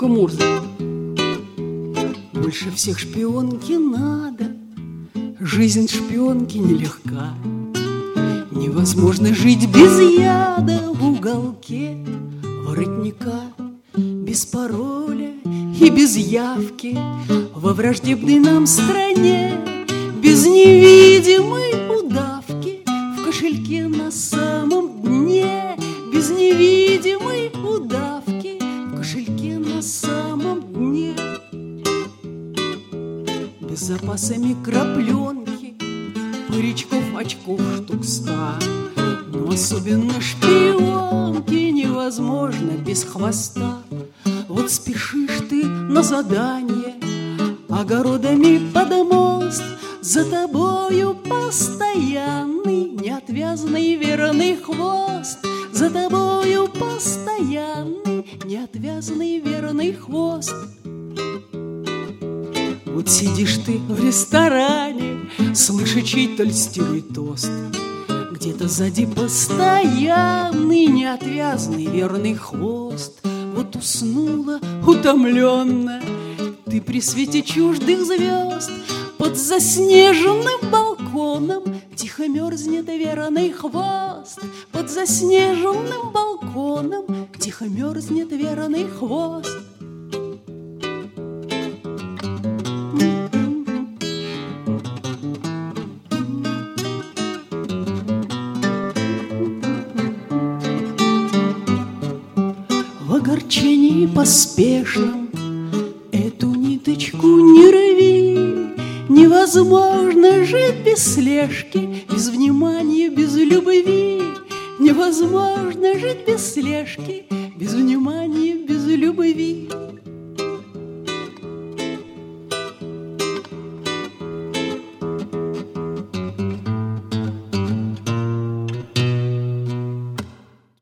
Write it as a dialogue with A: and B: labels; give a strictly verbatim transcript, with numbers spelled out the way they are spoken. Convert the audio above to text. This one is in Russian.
A: Бабка Мурза. Больше всех шпионки надо, жизнь шпионки нелегка. Невозможно жить без яда в уголке воротника, без пароля и без явки во враждебной нам стране, без невидимой удавки в кошельке на самом дне, без невидимой удавки в кошельке на самом дне, без запасами крапленки, паричков, очков штук ста. Но особенно шпионки невозможно без хвоста. Вот спешишь ты на задание огородами под мост, за тобою постоянный неотвязный верный хвост, за тобою постоянный неотвязный верный хвост. Вот сидишь ты в ресторане, слыша чей-то льстивый тост, где-то сзади постоянный неотвязный верный хвост. Вот уснула утомленно ты при свете чуждых звезд, под заснеженным балконом тихо мерзнет верный хвост, под заснеженным балконом тихо мерзнет верный хвост. В огорчении поспешном эту ниточку не рви. Невозможно жить без слежки, без внимания, без любви. Невозможно жить без слежки, без внимания, без любви.